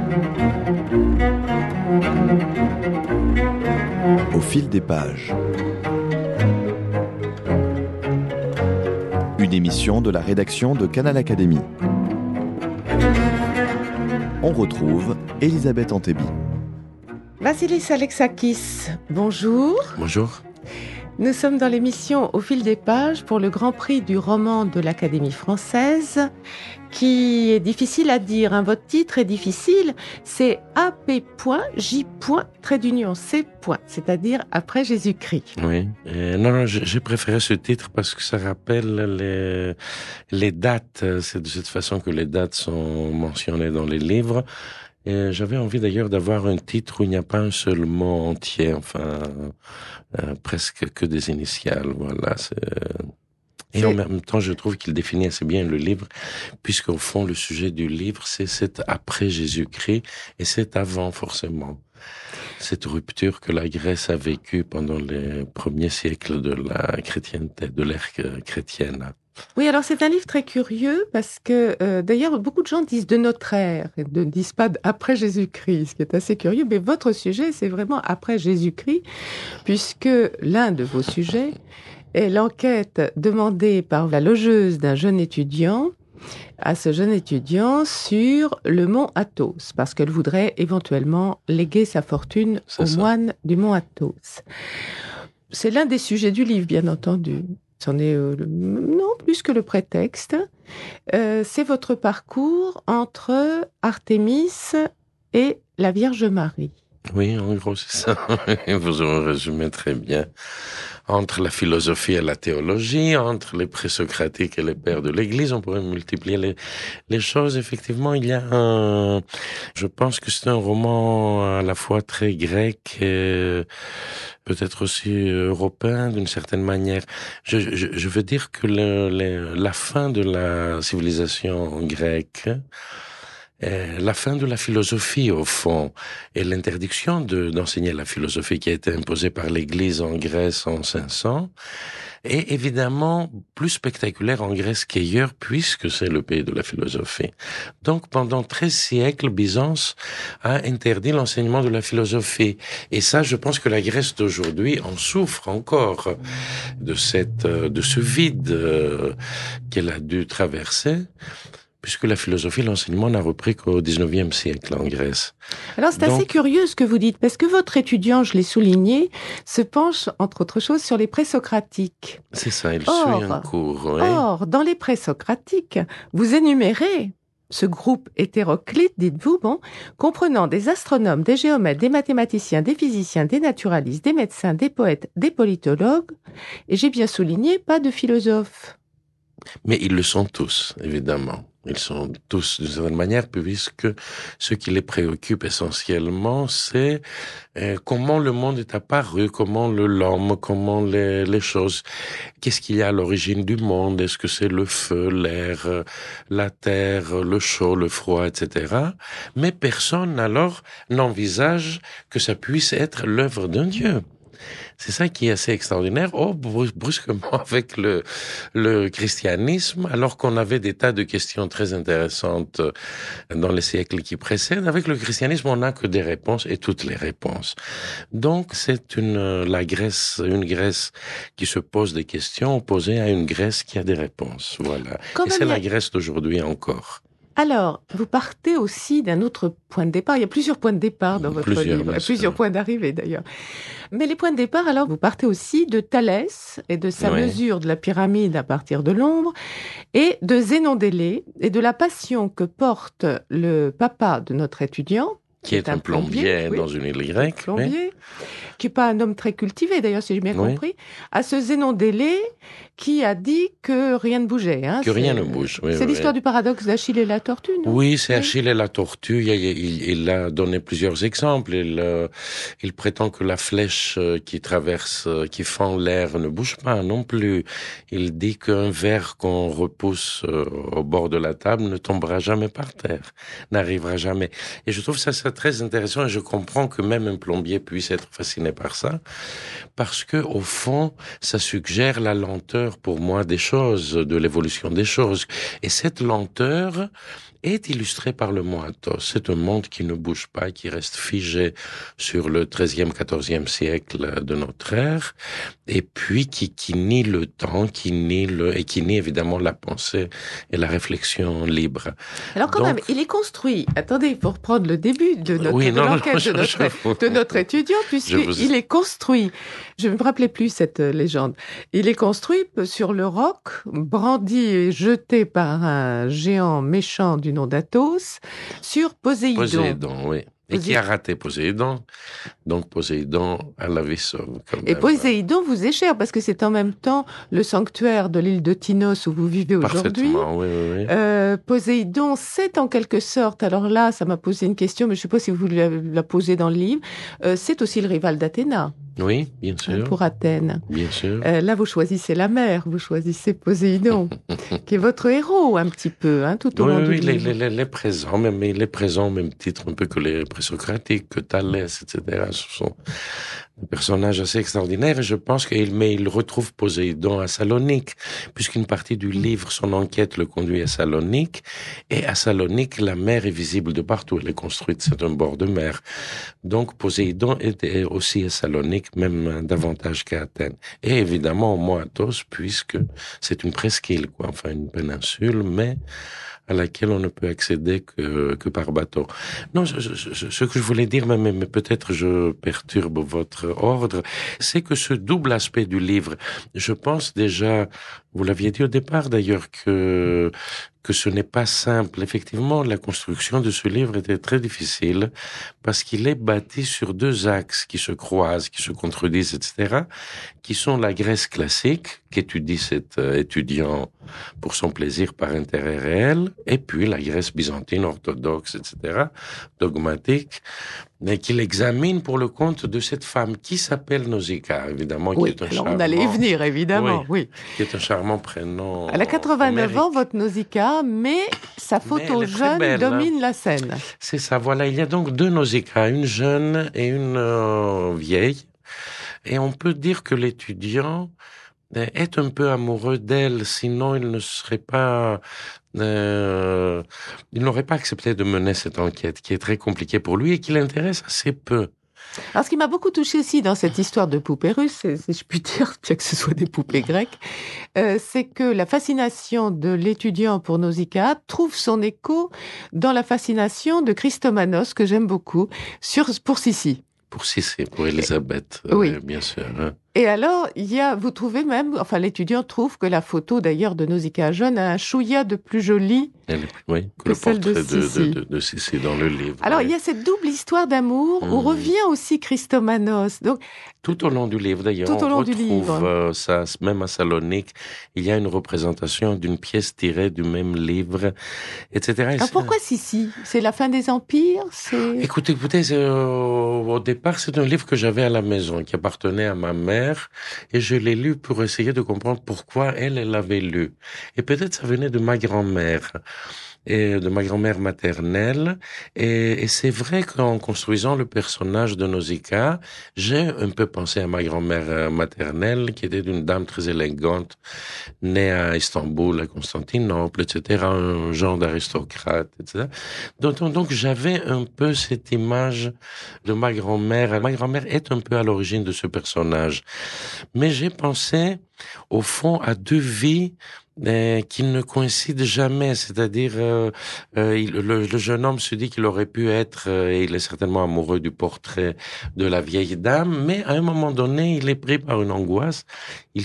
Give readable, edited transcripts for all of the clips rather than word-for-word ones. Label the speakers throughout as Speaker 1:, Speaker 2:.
Speaker 1: Au fil des pages. Une émission de la rédaction de Canal Académie. On retrouve Elisabeth Antebi.
Speaker 2: Vasilis Alexakis, bonjour.
Speaker 3: Bonjour.
Speaker 2: Nous sommes dans l'émission Au fil des pages pour le Grand Prix du roman de l'Académie française, qui est difficile à dire. Votre titre est difficile, c'est AP.J. C. C'est-à-dire après Jésus-Christ.
Speaker 3: Oui. Non, j'ai préféré ce titre parce que ça rappelle les dates. C'est de cette façon que les dates sont mentionnées dans les livres. Et j'avais envie d'ailleurs d'avoir un titre où il n'y a pas un seul mot entier, presque que des initiales, voilà. Et en même temps, je trouve qu'il définit assez bien le livre, puisqu'au fond, le sujet du livre, c'est après Jésus-Christ, et c'est avant, forcément. Cette rupture que la Grèce a vécue pendant les premiers siècles de la chrétienté, de l'ère chrétienne.
Speaker 2: Oui, alors c'est un livre très curieux parce que d'ailleurs beaucoup de gens disent de notre ère et ne disent pas après Jésus-Christ, ce qui est assez curieux. Mais votre sujet, c'est vraiment après Jésus-Christ, puisque l'un de vos sujets est l'enquête demandée par la logeuse d'un jeune étudiant à ce jeune étudiant sur le mont Athos, parce qu'elle voudrait éventuellement léguer sa fortune aux moines du mont Athos. C'est l'un des sujets du livre, bien entendu. C'en est non plus que le prétexte. C'est votre parcours entre Artémis et la Vierge Marie.
Speaker 3: Oui, en gros, c'est ça. Vous aurez résumé très bien. Entre la philosophie et la théologie, entre les présocratiques et les pères de l'Église, on pourrait multiplier les choses. Effectivement, il y a je pense que c'est un roman à la fois très grec et peut-être aussi européen d'une certaine manière. Je veux dire que la fin de la civilisation grecque, la fin de la philosophie, au fond, et l'interdiction d'enseigner la philosophie qui a été imposée par l'Église en Grèce en 500, est évidemment plus spectaculaire en Grèce qu'ailleurs, puisque c'est le pays de la philosophie. Donc, pendant 13 siècles, Byzance a interdit l'enseignement de la philosophie. Et ça, je pense que la Grèce d'aujourd'hui en souffre encore de ce vide qu'elle a dû traverser, puisque la philosophie, l'enseignement n'a repris qu'au 19e siècle en Grèce.
Speaker 2: Alors c'est assez curieux ce que vous dites, parce que votre étudiant, je l'ai souligné, se penche, entre autres choses, sur les présocratiques.
Speaker 3: C'est ça, il suit un cours. Oui.
Speaker 2: Or, dans les présocratiques, vous énumérez ce groupe hétéroclite, dites-vous, comprenant des astronomes, des géomètres, des mathématiciens, des physiciens, des naturalistes, des médecins, des poètes, des politologues, et j'ai bien souligné, pas de philosophes.
Speaker 3: Mais ils le sont tous, évidemment. Ils sont tous d'une certaine manière, puisque ce qui les préoccupe essentiellement, c'est comment le monde est apparu, comment l'homme, comment les choses, qu'est-ce qu'il y a à l'origine du monde, est-ce que c'est le feu, l'air, la terre, le chaud, le froid, etc. Mais personne alors n'envisage que ça puisse être l'œuvre d'un Dieu. C'est ça qui est assez extraordinaire. Brusquement, avec le christianisme, alors qu'on avait des tas de questions très intéressantes dans les siècles qui précèdent, avec le christianisme, on n'a que des réponses et toutes les réponses. Donc, c'est une Grèce qui se pose des questions opposée à une Grèce qui a des réponses. Voilà. Et c'est la Grèce d'aujourd'hui encore.
Speaker 2: Alors, vous partez aussi d'un autre point de départ. Il y a plusieurs points de départ dans votre livre. Il y a plusieurs points d'arrivée, d'ailleurs. Mais les points de départ, alors, vous partez aussi de Thalès et de sa mesure de la pyramide à partir de l'ombre, et de Zénon d'Élée, et de la passion que porte le papa de notre étudiant,
Speaker 3: qui est un plombier dans une île grecque.
Speaker 2: Qui n'est pas un homme très cultivé, d'ailleurs, si j'ai bien compris, à ce Zénon d'Élée qui a dit que rien ne bougeait.
Speaker 3: Que rien ne bouge,
Speaker 2: c'est l'histoire du paradoxe d'Achille et la tortue, non?
Speaker 3: Oui, c'est Achille et la tortue. Il a donné plusieurs exemples. Il prétend que la flèche qui fend l'air ne bouge pas non plus. Il dit qu'un verre qu'on repousse au bord de la table ne tombera jamais par terre, n'arrivera jamais. Et je trouve ça ça très intéressant et je comprends que même un plombier puisse être fasciné par ça, parce que au fond, ça suggère la lenteur pour moi des choses, de l'évolution des choses. Et cette lenteur est illustrée par le mot athos. C'est un monde qui ne bouge pas, qui reste figé sur le XIIIe, XIVe siècle de notre ère, et puis qui nie le temps, qui nie évidemment la pensée et la réflexion libre.
Speaker 2: Alors quand même, il est construit. Attendez, pour reprendre le début de notre étudiant, puisqu'il est construit. Je ne me rappelais plus cette légende. Il est construit sur le roc, brandi et jeté par un géant méchant du nom d'Athos, sur Poséidon.
Speaker 3: Poséidon, oui. Et qui a raté Poséidon. Donc Poséidon à la vie sauve.
Speaker 2: Et Poséidon vous est cher, parce que c'est en même temps le sanctuaire de l'île de Tinos où vous vivez aujourd'hui.
Speaker 3: Parfaitement, oui.
Speaker 2: Poséidon, c'est en quelque sorte, alors là, ça m'a posé une question, mais je ne sais pas si vous la posez dans le livre, c'est aussi le rival d'Athéna.
Speaker 3: Oui, bien sûr.
Speaker 2: Pour Athènes.
Speaker 3: Bien sûr.
Speaker 2: Là, vous choisissez la mer, vous choisissez Poséidon, qui est votre héros un petit peu, tout au long du livre.
Speaker 3: Oui, il est présent, mais il est présent au même titre un peu que les présocratiques, que Thalès, etc. Ce sont des personnages assez extraordinaires et je pense il retrouve Poséidon à Salonique, puisqu'une partie du livre, son enquête le conduit à Salonique, et à Salonique, la mer est visible de partout, elle est construite, c'est un bord de mer. Donc Poséidon était aussi à Salonique, même davantage qu'à Athènes. Et évidemment, au mont Athos, puisque c'est une presqu'île, enfin une péninsule, mais à laquelle on ne peut accéder que par bateau. Non, ce que je voulais dire, mais peut-être je perturbe votre ordre, c'est que ce double aspect du livre, je pense déjà, vous l'aviez dit au départ d'ailleurs, que ce n'est pas simple. Effectivement, la construction de ce livre était très difficile parce qu'il est bâti sur deux axes qui se croisent, qui se contredisent, etc., qui sont la Grèce classique, qu'étudie cet étudiant pour son plaisir par intérêt réel, et puis la Grèce byzantine orthodoxe, etc., dogmatique, mais qu'il examine pour le compte de cette femme qui s'appelle Nausicaa, évidemment,
Speaker 2: oui,
Speaker 3: qui est un
Speaker 2: alors
Speaker 3: charmant...
Speaker 2: on allait y venir, évidemment, oui.
Speaker 3: Qui est un charmant prénom.
Speaker 2: Elle a 89 ans, votre Nausicaa, mais sa photo jeune belle, domine la scène.
Speaker 3: C'est ça, voilà. Il y a donc deux Nausicaa, une jeune et une vieille. Et on peut dire que l'étudiant est un peu amoureux d'elle, sinon il ne serait pas... il n'aurait pas accepté de mener cette enquête, qui est très compliquée pour lui et qui l'intéresse assez peu.
Speaker 2: Alors, ce qui m'a beaucoup touché aussi dans cette histoire de poupées russes, si je puis dire, bien que ce soit des poupées grecques, c'est que la fascination de l'étudiant pour Nausicaa trouve son écho dans la fascination de Christomanos, que j'aime beaucoup, pour Sissi.
Speaker 3: Pour Sissi, pour Élisabeth,
Speaker 2: oui.
Speaker 3: Bien sûr.
Speaker 2: Et alors, vous trouvez même, l'étudiant trouve que la photo d'ailleurs de Nausicaa jeune a un chouïa de plus joli
Speaker 3: que le
Speaker 2: celle
Speaker 3: portrait
Speaker 2: de
Speaker 3: Sissi dans le livre.
Speaker 2: Alors, il y a cette double histoire d'amour où revient aussi Christomanos. Donc,
Speaker 3: tout au long du livre, d'ailleurs, on retrouve ça, même à Salonique, il y a une représentation d'une pièce tirée du même livre, etc.
Speaker 2: Alors, pourquoi Sissi? C'est la fin des empires?
Speaker 3: Écoutez, au départ, c'est un livre que j'avais à la maison, qui appartenait à ma mère, et je l'ai lu pour essayer de comprendre pourquoi elle l'avait lu. Et peut-être ça venait de ma grand-mère. Et de ma grand-mère maternelle. Et c'est vrai qu'en construisant le personnage de Nausicaa, j'ai un peu pensé à ma grand-mère maternelle, qui était une dame très élégante, née à Istanbul, à Constantinople, etc., un genre d'aristocrate, etc. Donc j'avais un peu cette image de ma grand-mère. Ma grand-mère est un peu à l'origine de ce personnage. Mais j'ai pensé, au fond, à deux vies qui ne coïncident jamais, c'est-à-dire le jeune homme se dit qu'il aurait pu être, et il est certainement amoureux du portrait de la vieille dame, mais à un moment donné, il est pris par une angoisse, il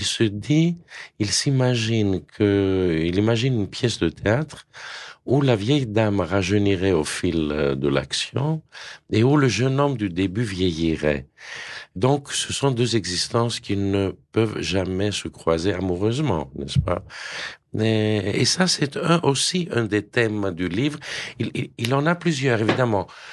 Speaker 3: s'imagine une pièce de théâtre où la vieille dame rajeunirait au fil de l'action et où le jeune homme du début vieillirait. Donc, ce sont deux existences qui ne peuvent jamais se croiser amoureusement, n'est-ce pas? Et ça, c'est aussi un des thèmes du livre. Il en a plusieurs, évidemment.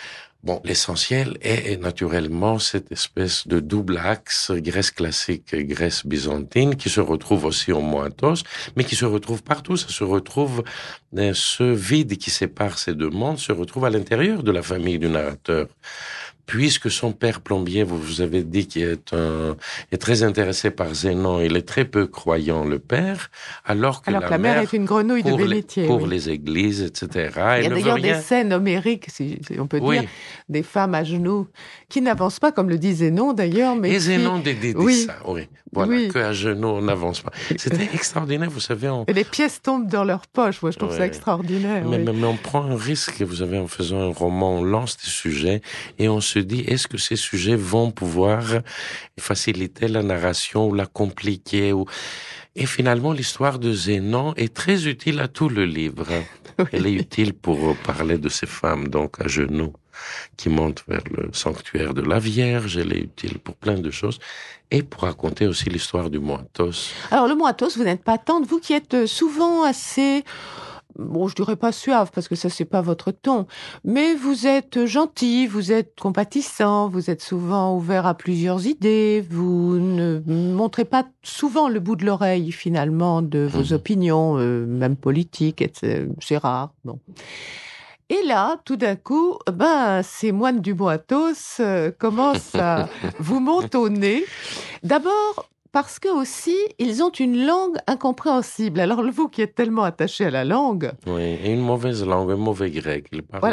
Speaker 3: Bon, l'essentiel est naturellement cette espèce de double axe Grèce classique, Grèce byzantine, qui se retrouve aussi au Mont Athos, mais qui se retrouve partout. Ça se retrouve, ce vide qui sépare ces deux mondes se retrouve à l'intérieur de la famille du narrateur. Puisque son père plombier, vous avez dit qu'il est très intéressé par Zénon, il est très peu croyant, le père, alors que la mère
Speaker 2: est une grenouille de bénitier.
Speaker 3: Pour les églises, etc.
Speaker 2: Il y a d'ailleurs des scènes homériques, si on peut dire, des femmes à genoux, qui n'avancent pas, comme le dit Zénon d'ailleurs. Mais
Speaker 3: et Zénon dit ça, oui. Voilà, que à genoux, on n'avance pas. C'était extraordinaire, vous savez.
Speaker 2: Et les pièces tombent dans leurs poches, moi je trouve ça extraordinaire.
Speaker 3: Mais on prend un risque, vous savez, en faisant un roman, on lance des sujets et on se dit, est-ce que ces sujets vont pouvoir faciliter la narration ou la compliquer Et finalement, l'histoire de Zénon est très utile à tout le livre. Oui. Elle est utile pour parler de ces femmes, donc à genoux, qui montent vers le sanctuaire de la Vierge. Elle est utile pour plein de choses. Et pour raconter aussi l'histoire du Mont Athos.
Speaker 2: Alors, le Mont Athos, vous n'êtes pas tendre, vous qui êtes souvent assez... Bon, je dirais pas suave, parce que ça, c'est pas votre ton. Mais vous êtes gentil, vous êtes compatissant, vous êtes souvent ouvert à plusieurs idées, vous ne montrez pas souvent le bout de l'oreille, finalement, de vos opinions, même politiques, c'est rare, bon. Et là, tout d'un coup, ces moines du Mont Athos commencent à vous monter au nez. D'abord, parce que aussi, ils ont une langue incompréhensible. Alors, vous qui êtes tellement attaché à la langue...
Speaker 3: Oui, et une mauvaise langue, un mauvais grec.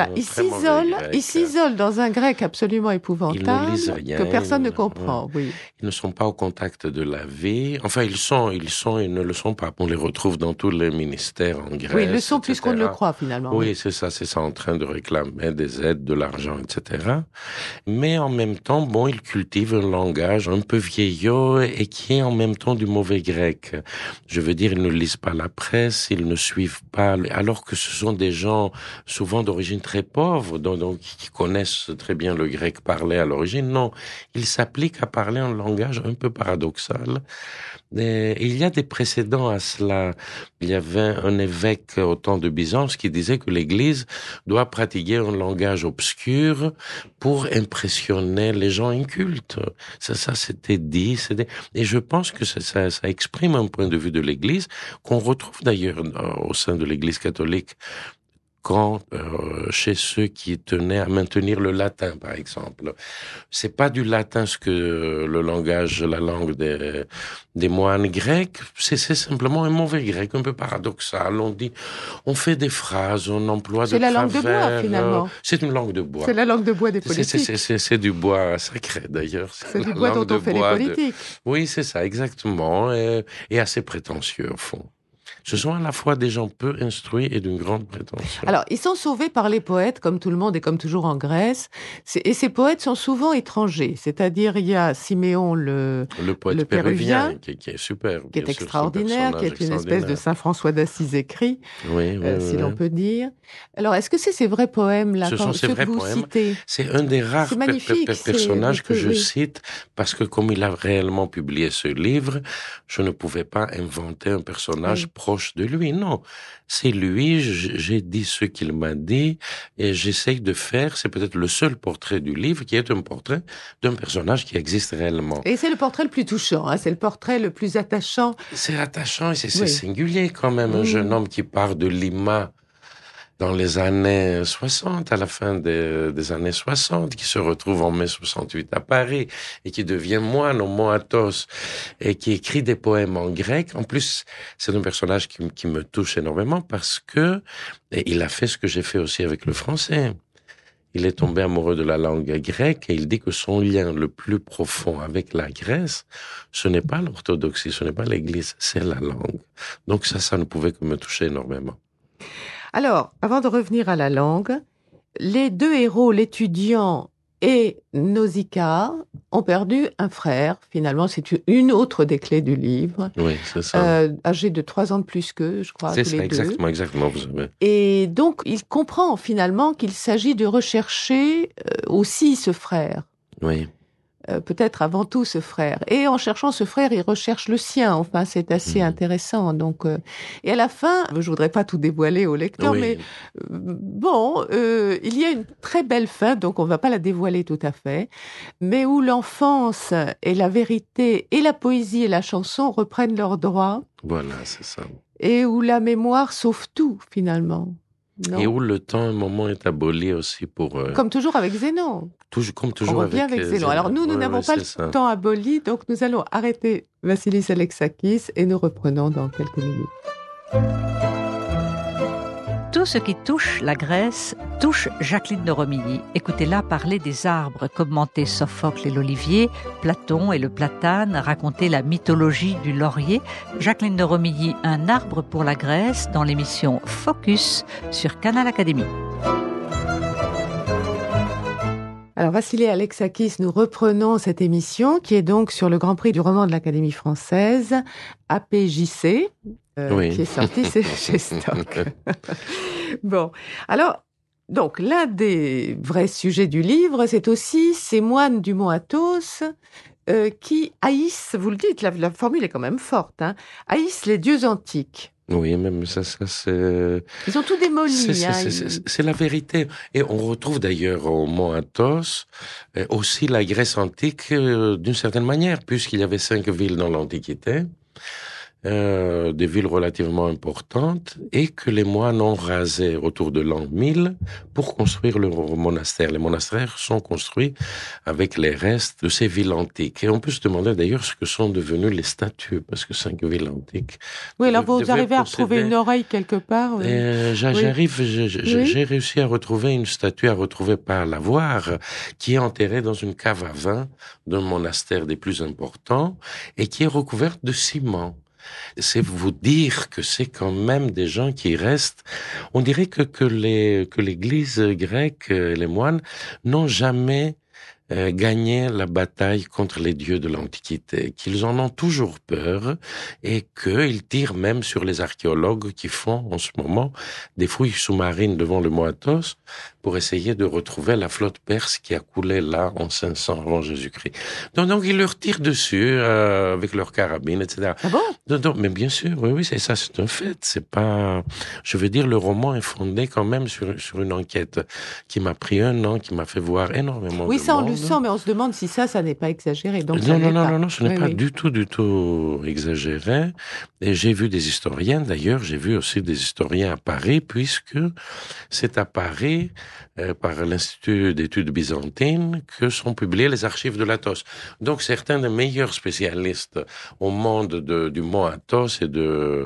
Speaker 2: Ils s'isolent dans un grec absolument épouvantable,
Speaker 3: ils ne lisent rien,
Speaker 2: que personne ne comprend. Oui.
Speaker 3: Ils ne sont pas au contact de la vie. Enfin, ils sont et ne le sont pas. On les retrouve dans tous les ministères en Grèce.
Speaker 2: Oui, ils le sont plus qu'on ne le croit, finalement.
Speaker 3: Oui, c'est ça, en train de réclamer des aides, de l'argent, etc. Mais en même temps, ils cultivent un langage un peu vieillot et qui est en même temps du mauvais grec. Je veux dire, ils ne lisent pas la presse, ils ne suivent pas, alors que ce sont des gens souvent d'origine très pauvre, donc qui connaissent très bien le grec parlé à l'origine. Non, ils s'appliquent à parler un langage un peu paradoxal. Et il y a des précédents à cela. Il y avait un évêque au temps de Byzance qui disait que l'Église doit pratiquer un langage obscur pour impressionner les gens incultes. Ça c'était dit. Et je pense que ça exprime un point de vue de l'Église qu'on retrouve d'ailleurs au sein de l'Église catholique. Quand chez ceux qui tenaient à maintenir le latin, par exemple, c'est pas du latin ce que la langue des moines grecs, c'est simplement un mauvais grec, un peu paradoxal. On fait des phrases, on emploie de travers.
Speaker 2: C'est la langue de bois, finalement.
Speaker 3: C'est une langue de bois.
Speaker 2: C'est la langue de bois des politiques.
Speaker 3: C'est du bois sacré, d'ailleurs.
Speaker 2: C'est du bois dont on fait les politiques.
Speaker 3: Oui, c'est ça, exactement, et assez prétentieux, au fond. Ce sont à la fois des gens peu instruits et d'une grande prétention.
Speaker 2: Alors, ils sont sauvés par les poètes, comme tout le monde et comme toujours en Grèce. Et ces poètes sont souvent étrangers. C'est-à-dire, il y a Siméon le
Speaker 3: poète péruvien qui est super.
Speaker 2: Qui est extraordinaire, qui est une espèce de Saint François d'Assise écrit, si l'on peut dire. Alors, est-ce que c'est ces vrais poèmes-là,
Speaker 3: ce sont ces vrais poèmes. C'est un des rares personnages que je cite, parce que comme il a réellement publié ce livre, je ne pouvais pas inventer un personnage proche de lui. Non, c'est lui, j'ai dit ce qu'il m'a dit et j'essaye de faire, c'est peut-être le seul portrait du livre qui est un portrait d'un personnage qui existe réellement.
Speaker 2: Et c'est le portrait le plus touchant, c'est le portrait le plus attachant.
Speaker 3: C'est attachant et c'est singulier quand même, un jeune homme qui part de Lima dans les années 60, à la fin des années 60, qui se retrouve en mai 68 à Paris et qui devient moine au Mont Athos et qui écrit des poèmes en grec. En plus, c'est un personnage qui me touche énormément parce que il a fait ce que j'ai fait aussi avec le français. Il est tombé amoureux de la langue grecque et il dit que son lien le plus profond avec la Grèce, ce n'est pas l'orthodoxie, ce n'est pas l'Église, c'est la langue. Donc ça ne pouvait que me toucher énormément.
Speaker 2: Alors, avant de revenir à la langue, les deux héros, l'étudiant et Nausicaa, ont perdu un frère. Finalement, c'est une autre des clés du livre.
Speaker 3: Oui, c'est ça.
Speaker 2: Âgé de 3 ans de plus qu'eux, je crois.
Speaker 3: C'est ça, exactement. Vous savez.
Speaker 2: Et donc, il comprend finalement qu'il s'agit de rechercher aussi ce frère.
Speaker 3: Oui.
Speaker 2: peut-être avant tout ce frère. Et en cherchant ce frère, il recherche le sien. Enfin, c'est assez intéressant. Donc, et à la fin, je voudrais pas tout dévoiler au lecteur, mais il y a une très belle fin, donc on va pas la dévoiler tout à fait, mais où l'enfance et la vérité et la poésie et la chanson reprennent leurs droits.
Speaker 3: Voilà, c'est ça.
Speaker 2: Et où la mémoire sauve tout, finalement. Non.
Speaker 3: Et où le temps, un moment, est aboli aussi pour...
Speaker 2: Comme toujours avec Zénon.
Speaker 3: Comme toujours
Speaker 2: on revient avec Zénon. Alors nous n'avons pas le temps aboli, donc nous allons arrêter Vassilis Alexakis et nous reprenons dans quelques minutes.
Speaker 4: Tout ce qui touche la Grèce touche Jacqueline de Romilly. Écoutez-la parler des arbres, commenter Sophocle et l'olivier, Platon et le platane, raconter la mythologie du laurier. Jacqueline de Romilly, un arbre pour la Grèce, dans l'émission Focus sur Canal Académie.
Speaker 2: Alors, Vassilis Alexakis, nous reprenons cette émission qui est donc sur le Grand Prix du roman de l'Académie française, APJC, qui est sorti chez Stock. Bon, alors, donc, l'un des vrais sujets du livre, c'est aussi ces moines du mont Athos qui haïssent, vous le dites, la formule est quand même forte, hein, haïssent les dieux antiques.
Speaker 3: Oui, même ça c'est...
Speaker 2: Ils ont tout démoli.
Speaker 3: C'est la vérité. Et on retrouve d'ailleurs au mont Athos aussi la Grèce antique d'une certaine manière, puisqu'il y avait 5 villes dans l'Antiquité, des villes relativement importantes, et que les moines ont rasé autour de l'an 1000 pour construire leurs monastères. Les monastères sont construits avec les restes de ces villes antiques. Et on peut se demander d'ailleurs ce que sont devenues les statues, parce que 5 villes antiques...
Speaker 2: Oui, alors vous arrivez à retrouver une oreille quelque part.
Speaker 3: J'ai réussi à retrouver une statue, à retrouver pas à la voir, qui est enterrée dans une cave à vin d'un monastère des plus importants, et qui est recouverte de ciment. C'est vous dire que c'est quand même des gens qui restent. On dirait que l'Église grecque, les moines, n'ont jamais gagné la bataille contre les dieux de l'Antiquité, qu'ils en ont toujours peur et qu'ils tirent même sur les archéologues qui font en ce moment des fouilles sous-marines devant le mont Athos pour essayer de retrouver la flotte perse qui a coulé là en 500 avant Jésus-Christ. Donc ils leur tirent dessus avec leurs carabines, etc.
Speaker 2: Ah bon?
Speaker 3: Mais bien sûr, oui, c'est ça, c'est un fait. C'est pas, je veux dire, le roman est fondé quand même sur une enquête qui m'a pris 1 an, qui m'a fait voir énormément de
Speaker 2: ça,
Speaker 3: monde.
Speaker 2: on le sent, mais on se demande si ça n'est pas exagéré. Donc
Speaker 3: Non, ce n'est pas du tout exagéré. Et j'ai vu des historiens, d'ailleurs, j'ai vu aussi des historiens à Paris, puisque c'est à Paris, par l'Institut d'études byzantines, que sont publiées les archives de l'Athos. Donc certains des meilleurs spécialistes au monde du mont Athos et de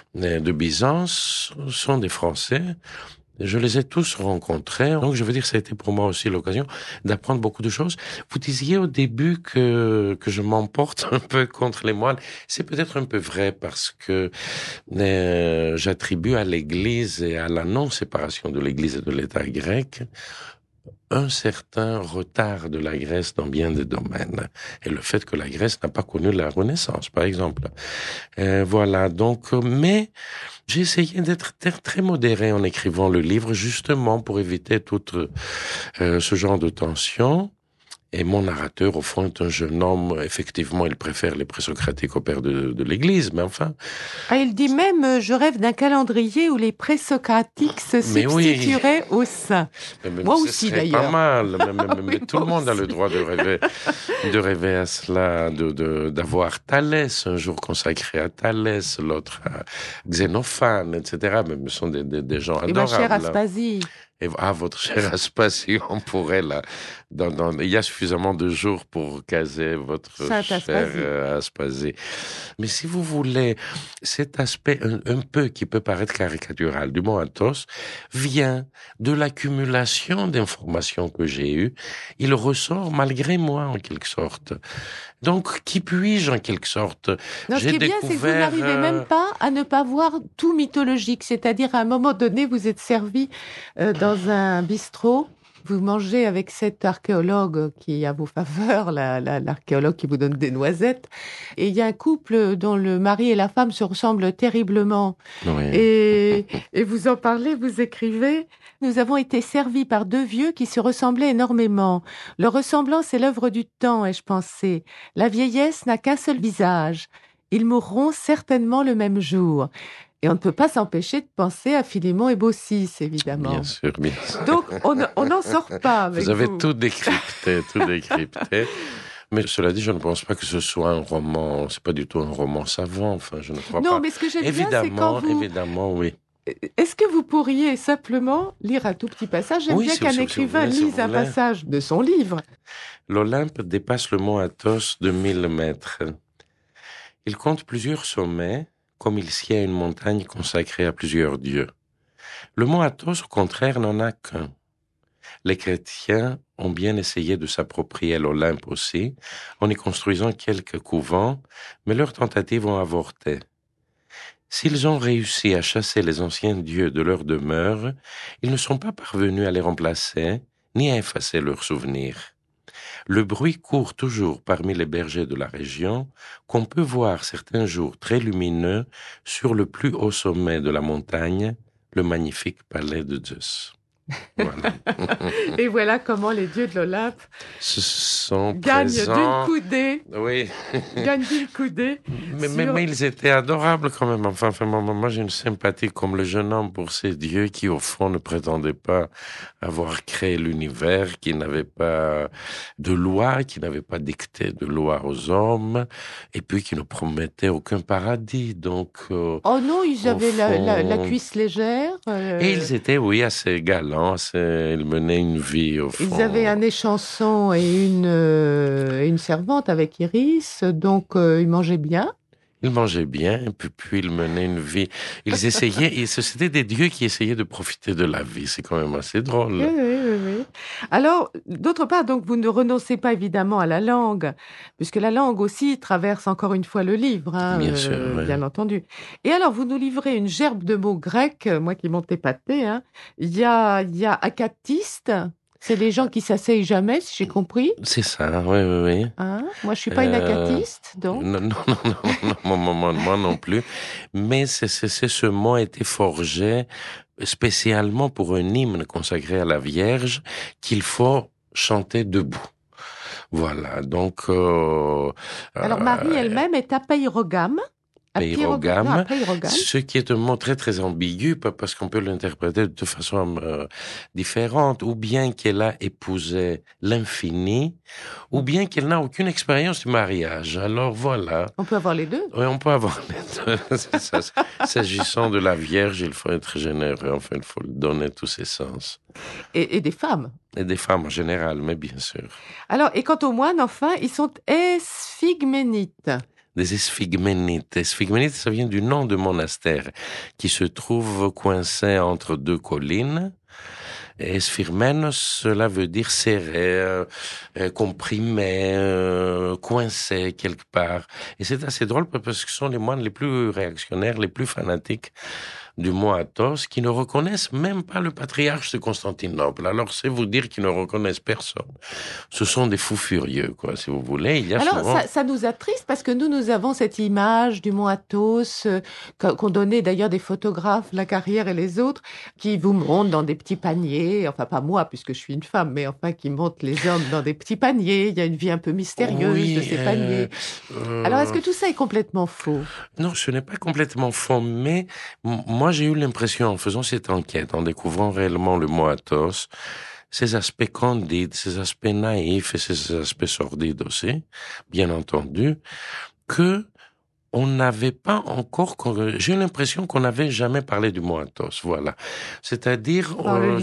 Speaker 3: Byzance sont des Français. Je les ai tous rencontrés, donc je veux dire, ça a été pour moi aussi l'occasion d'apprendre beaucoup de choses. Vous disiez au début que je m'emporte un peu contre les moines. C'est peut-être un peu vrai parce que j'attribue à l'Église et à la non-séparation de l'Église et de l'État grec un certain retard de la Grèce dans bien des domaines. Et le fait que la Grèce n'a pas connu la Renaissance, par exemple. Voilà, donc, mais j'ai essayé d'être très modéré en écrivant le livre, justement pour éviter tout ce genre de tension. Et mon narrateur, au fond, est un jeune homme. Effectivement, il préfère les présocratiques aux pères de l'Église, mais enfin...
Speaker 2: Ah, il dit même, je rêve d'un calendrier où les présocratiques se substitueraient aux saints. Moi aussi, d'ailleurs.
Speaker 3: Pas mal. Mais tout le monde a le droit de rêver à cela, d'avoir Thalès, un jour consacré à Thalès, l'autre à Xénophane, etc. Mais ce sont des gens adorables.
Speaker 2: Et ma chère Aspasie.
Speaker 3: Et votre chère Aspasie, on pourrait là, il y a suffisamment de jours pour caser votre chère Aspasie. Mais si vous voulez, cet aspect un peu qui peut paraître caricatural du mont Athos vient de l'accumulation d'informations que j'ai eues. Il ressort malgré moi en quelque sorte. Donc, qui puis-je en quelque sorte?
Speaker 2: Non, ce qui est bien, c'est que vous n'arrivez même pas à ne pas voir tout mythologique. C'est-à-dire, à un moment donné, vous êtes servi dans un bistrot Vous mangez avec cet archéologue qui est à vos faveurs, l'archéologue qui vous donne des noisettes. Et il y a un couple dont le mari et la femme se ressemblent terriblement.
Speaker 3: Oui.
Speaker 2: Et vous en parlez, vous écrivez « Nous avons été servis par deux vieux qui se ressemblaient énormément. Leur ressemblance est l'œuvre du temps, ai-je pensé. La vieillesse n'a qu'un seul visage. Ils mourront certainement le même jour. » Et on ne peut pas s'empêcher de penser à Philémon et Baucis, évidemment.
Speaker 3: Bien sûr, bien sûr.
Speaker 2: Donc, on n'en sort pas avec
Speaker 3: vous. Avez
Speaker 2: vous.
Speaker 3: tout décrypté, tout décrypté. Mais cela dit, je ne pense pas que ce soit un roman, c'est pas du tout un roman savant, enfin, je ne crois pas.
Speaker 2: Non, mais ce que j'aime bien, c'est quand vous...
Speaker 3: Évidemment, oui.
Speaker 2: Est-ce que vous pourriez simplement lire un tout petit passage? J'aime
Speaker 3: Oui,
Speaker 2: bien
Speaker 3: si
Speaker 2: qu'un
Speaker 3: vous
Speaker 2: écrivain
Speaker 3: voulez,
Speaker 2: lise un passage de son livre.
Speaker 3: L'Olympe dépasse le mont Athos de 1000 mètres. Il compte plusieurs sommets, comme il sied à une montagne consacrée à plusieurs dieux. Le mont Athos, au contraire, n'en a qu'un. Les chrétiens ont bien essayé de s'approprier l'Olympe aussi, en y construisant quelques couvents, mais leurs tentatives ont avorté. S'ils ont réussi à chasser les anciens dieux de leur demeure, ils ne sont pas parvenus à les remplacer, ni à effacer leurs souvenirs. Le bruit court toujours parmi les bergers de la région, qu'on peut voir certains jours très lumineux sur le plus haut sommet de la montagne, le magnifique palais de Zeus. Voilà.
Speaker 2: Et voilà comment les dieux de l'Olympe gagnent d'une coudée.
Speaker 3: Oui.
Speaker 2: Gagnent d'une coudée.
Speaker 3: Mais ils étaient adorables quand même. Enfin, moi, j'ai une sympathie comme le jeune homme pour ces dieux qui, au fond, ne prétendaient pas avoir créé l'univers, qui n'avaient pas de loi, qui n'avaient pas dicté de loi aux hommes, et puis qui ne promettaient aucun paradis. Donc,
Speaker 2: oh non, ils avaient la cuisse légère.
Speaker 3: Et ils étaient, oui, assez galants. Ils menaient une vie au fond.
Speaker 2: Ils avaient un échanson et une servante avec Iris, donc ils mangeaient bien.
Speaker 3: Ils mangeaient bien, et puis ils menaient une vie. Ils essayaient, c'était des dieux qui essayaient de profiter de la vie. C'est quand même assez drôle.
Speaker 2: Oui. Alors, d'autre part, donc, vous ne renoncez pas évidemment à la langue, puisque la langue aussi traverse encore une fois le livre, hein,
Speaker 3: bien sûr,
Speaker 2: bien entendu. Et alors, vous nous livrez une gerbe de mots grecs, moi qui m'ont épaté. Hein. Il y a acatiste. C'est les gens qui s'asseyent jamais, si j'ai compris.
Speaker 3: C'est ça, oui.
Speaker 2: Hein? Moi, je suis pas une acatiste, donc.
Speaker 3: Non, moi non plus. Mais ce mot a été forgé spécialement pour un hymne consacré à la Vierge qu'il faut chanter debout. Voilà, donc...
Speaker 2: Alors, Marie elle-même est à Peirogame.
Speaker 3: Peirogame, ce qui est un mot très très ambigu parce qu'on peut l'interpréter de façon différente, ou bien qu'elle a épousé l'infini, ou bien qu'elle n'a aucune expérience du mariage. Alors voilà.
Speaker 2: On peut avoir les deux.
Speaker 3: Oui, on peut avoir les deux. C'est ça. S'agissant de la Vierge, il faut être généreux. Enfin, il faut lui donner tous ses sens.
Speaker 2: Et des femmes.
Speaker 3: Et des femmes en général, mais bien sûr.
Speaker 2: Alors, et quant aux moines, enfin, ils sont esphigménites.
Speaker 3: Des esphigménites. Esphigménites, ça vient du nom de monastère qui se trouve coincé entre deux collines. Et esphirmène, cela veut dire serré, comprimé, coincé quelque part. Et c'est assez drôle parce que ce sont les moines les plus réactionnaires, les plus fanatiques du mont Athos, qui ne reconnaissent même pas le patriarche de Constantinople. Alors, c'est vous dire qu'ils ne reconnaissent personne. Ce sont des fous furieux, quoi, si vous voulez. Il y a souvent...
Speaker 2: ça nous attriste parce que nous avons cette image du mont Athos, qu'ont donné d'ailleurs des photographes, La Carrière et les autres, qui vous montrent dans des petits paniers, enfin pas moi puisque je suis une femme, mais enfin qui montrent les hommes dans des petits paniers. Il y a une vie un peu mystérieuse de ces paniers. Alors, est-ce que tout ça est complètement faux?
Speaker 3: Non, ce n'est pas complètement faux, mais moi j'ai eu l'impression en faisant cette enquête, en découvrant réellement le mont Athos, ces aspects candides, ces aspects naïfs et ces aspects sordides aussi, bien entendu, que on n'avait pas encore... J'ai eu l'impression qu'on n'avait jamais parlé du mont Athos, voilà. C'est-à-dire...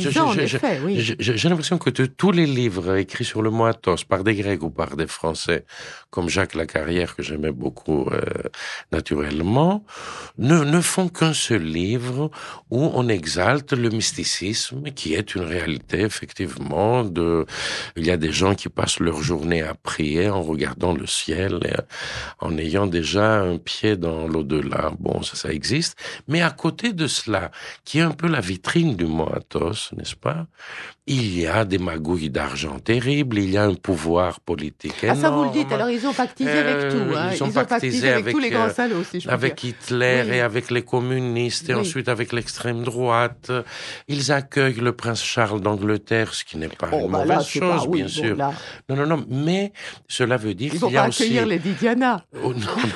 Speaker 3: j'ai l'impression que tous les livres écrits sur le mont Athos par des Grecs ou par des Français, comme Jacques Lacarrière, que j'aimais beaucoup naturellement, ne font qu'un seul livre où on exalte le mysticisme, qui est une réalité, effectivement. Il y a des gens qui passent leur journée à prier en regardant le ciel, et en ayant déjà un pied dans l'au-delà. Bon, ça existe. Mais à côté de cela, qui est un peu la vitrine du mont Athos, n'est-ce pas? Il y a des magouilles d'argent terribles, il y a un pouvoir politique énorme.
Speaker 2: Ah, ça vous le dites, alors ils ont pactisé avec tout. Hein.
Speaker 3: Ils ont pactisé avec
Speaker 2: tous les grands salauds, si je puis
Speaker 3: avec
Speaker 2: dire.
Speaker 3: Hitler et avec les communistes et ensuite avec l'extrême droite. Ils accueillent le prince Charles d'Angleterre, ce qui n'est pas une mauvaise chose, bien sûr. Non, mais cela veut dire qu'il y a aussi...
Speaker 2: Ils vont pas accueillir Lady Diana.
Speaker 3: Oh,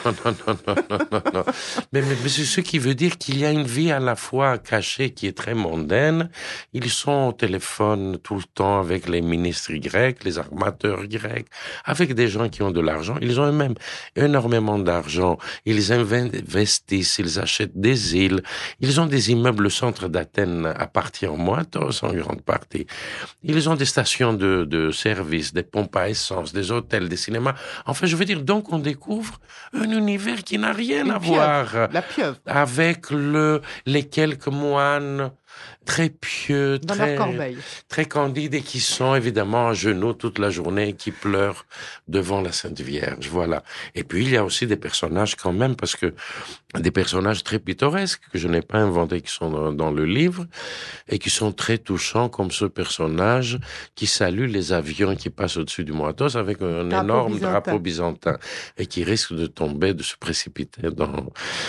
Speaker 3: non. Mais c'est ce qui veut dire qu'il y a une vie à la fois cachée qui est très mondaine. Ils sont au téléphone tout le temps avec les ministres grecs, les armateurs grecs, avec des gens qui ont de l'argent. Ils ont eux-mêmes énormément d'argent. Ils investissent, ils achètent des îles. Ils ont des immeubles, le centre d'Athènes appartient au mont Athos en grande partie. Ils ont des stations de service, des pompes à essence, des hôtels, des cinémas. Enfin, je veux dire, donc on découvre un univers qui n'a rien à voir avec les quelques moines très pieux, très candides et qui sont évidemment à genoux toute la journée et qui pleurent devant la Sainte Vierge. Voilà. Et puis il y a aussi des personnages quand même, parce que des personnages très pittoresques que je n'ai pas inventés, qui sont dans le livre et qui sont très touchants, comme ce personnage qui salue les avions qui passent au-dessus du mont Athos avec un énorme drapeau byzantin et qui risque de tomber, de se précipiter dans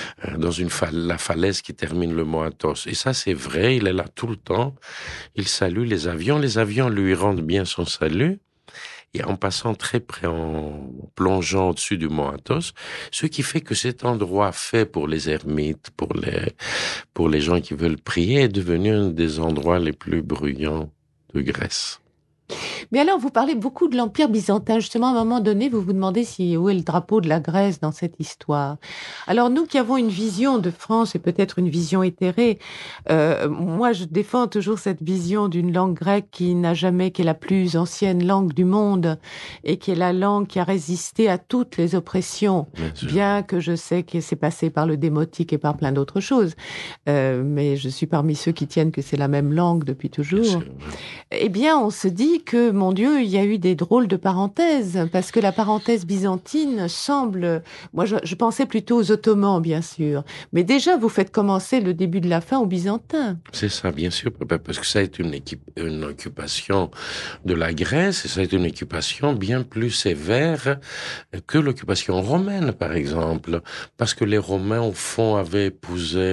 Speaker 3: la falaise qui termine le mont Athos. Et ça, c'est vrai, il est là tout le temps. Il salue les avions lui rendent bien son salut. Et en passant très près, en plongeant au-dessus du mont Athos, ce qui fait que cet endroit fait pour les ermites, pour les gens qui veulent prier, est devenu un des endroits les plus bruyants de Grèce.
Speaker 2: Mais alors, vous parlez beaucoup de l'Empire byzantin. Justement, à un moment donné, vous vous demandez où est le drapeau de la Grèce dans cette histoire. Alors, nous qui avons une vision de France et peut-être une vision éthérée, moi, je défends toujours cette vision d'une langue grecque qui est la plus ancienne langue du monde et qui est la langue qui a résisté à toutes les oppressions, bien que je sais que c'est passé par le démotique et par plein d'autres choses. Mais je suis parmi ceux qui tiennent que c'est la même langue depuis toujours. Eh bien, on se dit que, mon Dieu, il y a eu des drôles de parenthèses, parce que la parenthèse byzantine semble... Moi, je pensais plutôt aux Ottomans, bien sûr. Mais déjà, vous faites commencer le début de la fin aux Byzantins. C'est
Speaker 3: ça, bien sûr, parce que ça a été une occupation de la Grèce, et ça a été une occupation bien plus sévère que l'occupation romaine, par exemple. Parce que les Romains, au fond, avaient épousé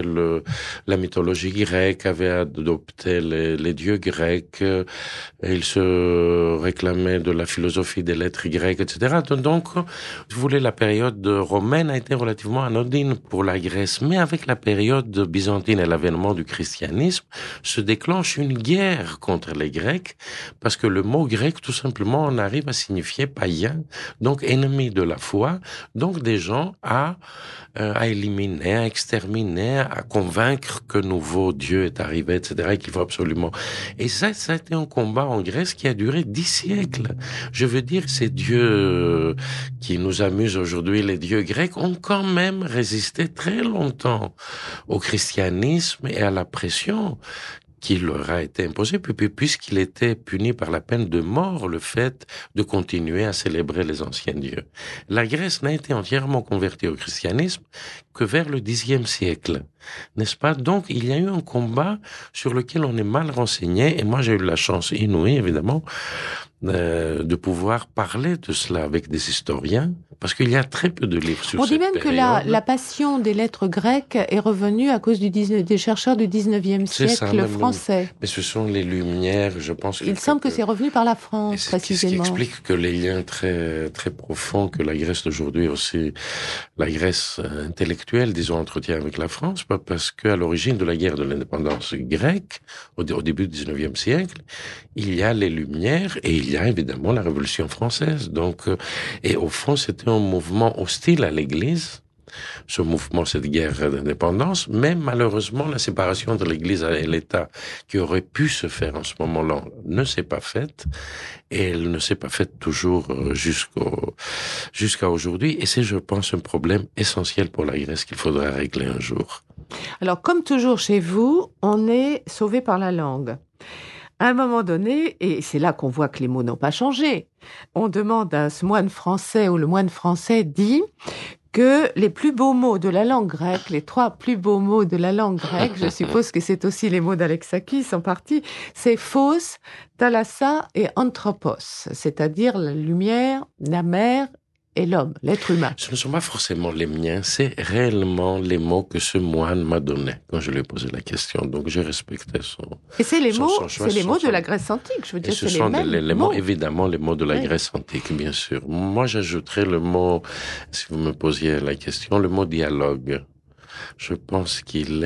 Speaker 3: la mythologie grecque, avaient adopté les dieux grecs, et ils se réclamaient de la philosophie des lettres grecques, etc. Donc, vous voulez, la période romaine a été relativement anodine pour la Grèce, mais avec la période byzantine et l'avènement du christianisme, se déclenche une guerre contre les Grecs, parce que le mot grec, tout simplement, en arrive à signifier païen, donc ennemi de la foi, donc des gens à éliminer, à exterminer, à convaincre que nouveau Dieu est arrivé, etc., et qu'il faut absolument... Et ça a été un combat en Grèce qui a duré 10 siècles. Je veux dire, ces dieux qui nous amusent aujourd'hui, les dieux grecs, ont quand même résisté très longtemps au christianisme et à la pression qui leur a été imposé, puisqu'il était puni par la peine de mort, le fait de continuer à célébrer les anciens dieux. La Grèce n'a été entièrement convertie au christianisme que vers le Xe siècle, n'est-ce pas? Donc, il y a eu un combat sur lequel on est mal renseigné, et moi j'ai eu la chance inouïe, évidemment, de pouvoir parler de cela avec des historiens, parce qu'il y a très peu de livres sur cette période. On dit
Speaker 2: même que la passion des lettres grecques est revenue à cause des chercheurs du 19e siècle français.
Speaker 3: Mais ce sont les Lumières, je pense.
Speaker 2: Il semble que c'est revenu par la France, précisément.
Speaker 3: Ce qui explique que les liens très, très profonds que la Grèce d'aujourd'hui aussi, la Grèce intellectuelle, disons, entretient avec la France, parce qu'à l'origine de la guerre de l'indépendance grecque, au début du 19e siècle, il y a les Lumières et il y a évidemment la Révolution française. Donc, et au fond, c'était un mouvement hostile à l'Église, ce mouvement, cette guerre d'indépendance, mais malheureusement, la séparation de l'Église et l'État qui aurait pu se faire en ce moment-là ne s'est pas faite, et elle ne s'est pas faite toujours jusqu'à aujourd'hui, et c'est, je pense, un problème essentiel pour la Grèce qu'il faudra régler un jour.
Speaker 2: Alors, comme toujours chez vous, on est sauvé par la langue. À un moment donné, et c'est là qu'on voit que les mots n'ont pas changé, on demande à ce moine français, ou le moine français dit que les plus beaux mots de la langue grecque, les 3 plus beaux mots de la langue grecque, je suppose que c'est aussi les mots d'Alexakis en partie, c'est phos, thalassa et anthropos, c'est-à-dire la lumière, la mer et l'homme, l'être humain.
Speaker 3: Ce ne sont pas forcément les miens, c'est réellement les mots que ce moine m'a donnés quand je lui ai posé la question. Donc j'ai respecté son choix.
Speaker 2: Et c'est les mots de la Grèce antique, je veux dire,
Speaker 3: ce
Speaker 2: c'est
Speaker 3: sont
Speaker 2: les mêmes mots.
Speaker 3: évidemment les mots de la Grèce antique, bien sûr. Moi, j'ajouterais le mot, si vous me posiez la question, le mot dialogue. Je pense qu'il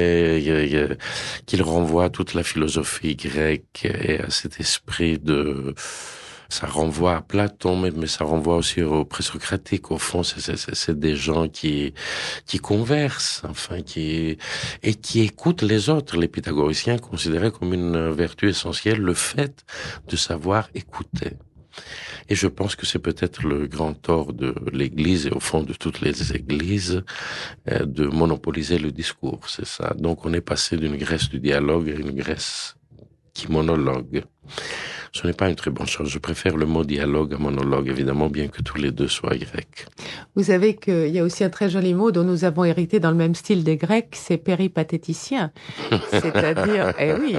Speaker 3: renvoie à toute la philosophie grecque et à cet esprit ça renvoie à Platon, mais ça renvoie aussi aux présocratiques. Au fond, c'est des gens qui conversent, et qui écoutent les autres. Les pythagoriciens considéraient comme une vertu essentielle le fait de savoir écouter. Et je pense que c'est peut-être le grand tort de l'Église et au fond de toutes les églises de monopoliser le discours, c'est ça. Donc on est passé d'une Grèce du dialogue à une Grèce qui monologue. Ce n'est pas une très bonne chose. Je préfère le mot dialogue à monologue, évidemment, bien que tous les deux soient grecs.
Speaker 2: Vous savez qu'il y a aussi un très joli mot dont nous avons hérité dans le même style des Grecs, c'est péripatéticien. C'est-à-dire,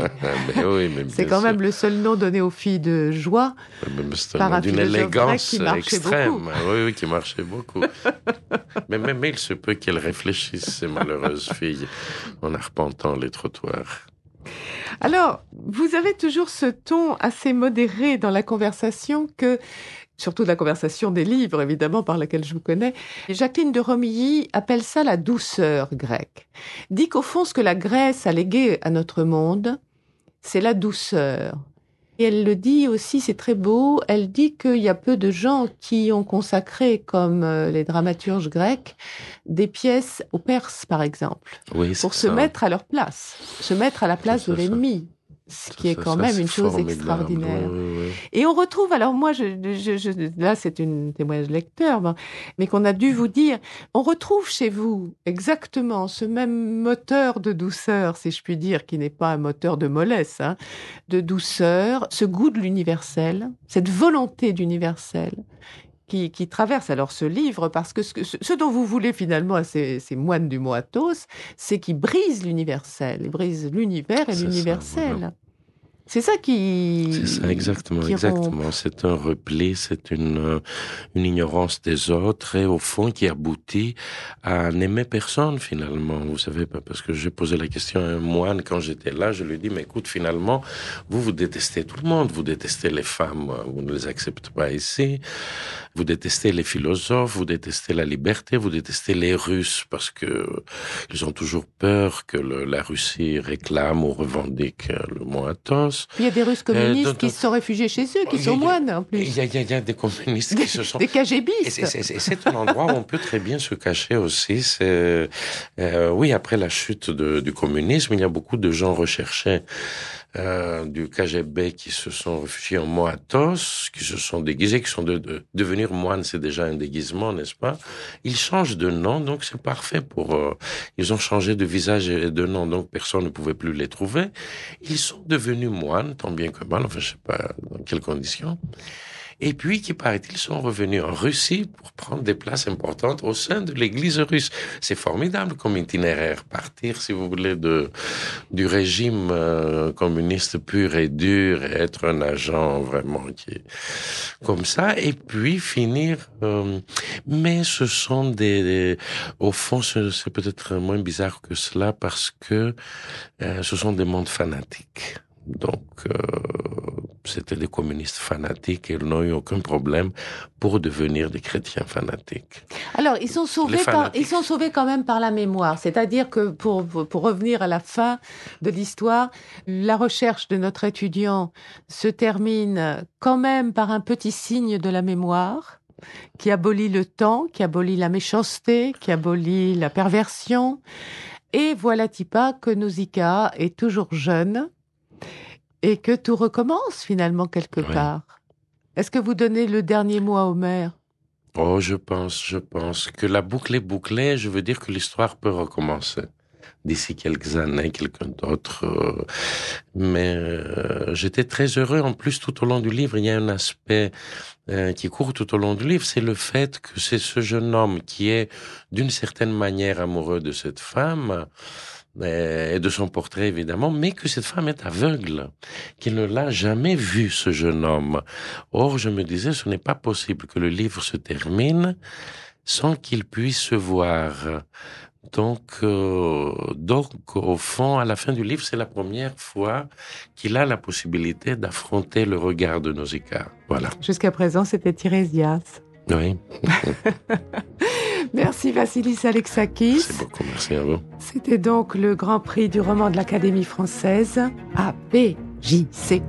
Speaker 2: c'est quand même le seul nom donné aux filles de joie par un
Speaker 3: d'une
Speaker 2: philosophe grec
Speaker 3: élégance
Speaker 2: qui marchait
Speaker 3: extrême.
Speaker 2: beaucoup.
Speaker 3: Oui, qui marchait beaucoup. mais il se peut qu'elles réfléchissent, ces malheureuses filles, en arpentant les trottoirs.
Speaker 2: Alors, vous avez toujours ce ton assez modéré dans la conversation surtout la conversation des livres, évidemment, par laquelle je vous connais. Jacqueline de Romilly appelle ça la douceur grecque. Dit qu'au fond, ce que la Grèce a légué à notre monde, c'est la douceur. Et elle le dit aussi, c'est très beau, elle dit qu'il y a peu de gens qui ont consacré, comme les dramaturges grecs, des pièces aux Perses, par exemple, pour se mettre à leur place, se mettre à la place de l'ennemi. Ce qui est quand même une chose extraordinaire.
Speaker 3: Oui.
Speaker 2: Et on retrouve, alors moi, là c'est une témoignage lecteur, mais qu'on a dû vous dire, on retrouve chez vous exactement ce même moteur de douceur, si je puis dire, qui n'est pas un moteur de mollesse, de douceur, ce goût de l'universel, cette volonté d'universel, qui traverse alors ce livre, parce que ce dont vous voulez finalement à ces moines du mot athos, c'est qu'ils brisent l'universel, ils brisent l'univers et l'universel. Voilà. C'est ça qui...
Speaker 3: C'est ça, exactement. C'est un repli, c'est une ignorance des autres et au fond qui aboutit à n'aimer personne finalement. Vous savez pas, parce que j'ai posé la question à un moine quand j'étais là, je lui ai dit, mais écoute, finalement, vous détestez tout le monde, vous détestez les femmes, vous ne les acceptez pas ici, vous détestez les philosophes, vous détestez la liberté, vous détestez les Russes parce que ils ont toujours peur que la Russie réclame ou revendique le mot athos.
Speaker 2: Il y a des Russes communistes qui se sont réfugiés chez eux, qui sont moines en plus.
Speaker 3: Il y a des communistes qui se sont...
Speaker 2: Des KGBistes.
Speaker 3: Et c'est un endroit où on peut très bien se cacher aussi. Oui, après la chute du communisme, il y a beaucoup de gens recherchés du KGB qui se sont réfugiés en Moatos, qui se sont déguisés, qui sont devenir moines, c'est déjà un déguisement, n'est-ce pas? Ils changent de nom, donc c'est parfait ils ont changé de visage et de nom, donc personne ne pouvait plus les trouver. Ils sont devenus moines, tant bien que mal, enfin je sais pas dans quelles conditions. Et puis, qui paraît-il, sont revenus en Russie pour prendre des places importantes au sein de l'église russe. C'est formidable comme itinéraire. Partir, si vous voulez, du régime communiste pur et dur et être un agent vraiment qui est comme ça. Et puis finir... mais ce sont au fond, c'est peut-être moins bizarre que cela parce que ce sont des mondes fanatiques. Donc, c'était des communistes fanatiques et ils n'ont eu aucun problème pour devenir des chrétiens fanatiques.
Speaker 2: Alors, ils sont sauvés quand même par la mémoire. C'est-à-dire que, pour revenir à la fin de l'histoire, la recherche de notre étudiant se termine quand même par un petit signe de la mémoire qui abolit le temps, qui abolit la méchanceté, qui abolit la perversion. Et voilà-t-il pas que Nausicaa est toujours jeune et que tout recommence finalement quelque part. Est-ce que vous donnez le dernier mot à Homère ?
Speaker 3: Oh, je pense que la boucle est bouclée, je veux dire que l'histoire peut recommencer. d'ici quelques années, quelqu'un d'autre. Mais j'étais très heureux. En plus, tout au long du livre, il y a un aspect qui court tout au long du livre, c'est le fait que c'est ce jeune homme qui est d'une certaine manière amoureux de cette femme, et de son portrait évidemment, mais que cette femme est aveugle, qu'il ne l'a jamais vu, ce jeune homme. Or, je me disais, ce n'est pas possible que le livre se termine sans qu'il puisse se voir. Donc, au fond, à la fin du livre, c'est la première fois qu'il a la possibilité d'affronter le regard de Nausicaa. Voilà.
Speaker 2: Jusqu'à présent, c'était Tirésias.
Speaker 3: Oui.
Speaker 2: Merci Vassilis Alexakis.
Speaker 3: Merci beaucoup, merci à vous.
Speaker 2: C'était donc le Grand Prix du roman de l'Académie française, APJC.